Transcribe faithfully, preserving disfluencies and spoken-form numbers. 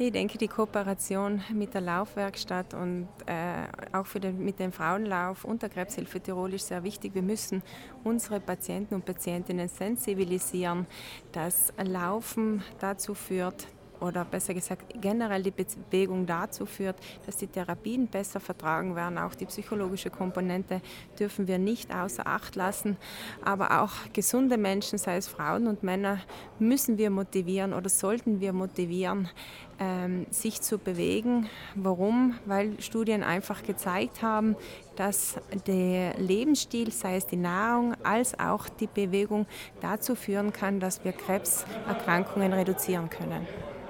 Ich denke, die Kooperation mit der Laufwerkstatt und äh, auch für den, mit dem Frauenlauf und der Krebshilfe Tirol ist sehr wichtig. Wir müssen unsere Patienten und Patientinnen sensibilisieren, dass Laufen dazu führt, oder besser gesagt generell die Bewegung dazu führt, dass die Therapien besser vertragen werden. Auch die psychologische Komponente dürfen wir nicht außer Acht lassen. Aber auch gesunde Menschen, sei es Frauen und Männer, müssen wir motivieren oder sollten wir motivieren, ähm, sich zu bewegen. Warum? Weil Studien einfach gezeigt haben, dass der Lebensstil, sei es die Nahrung als auch die Bewegung, dazu führen kann, dass wir Krebserkrankungen reduzieren können.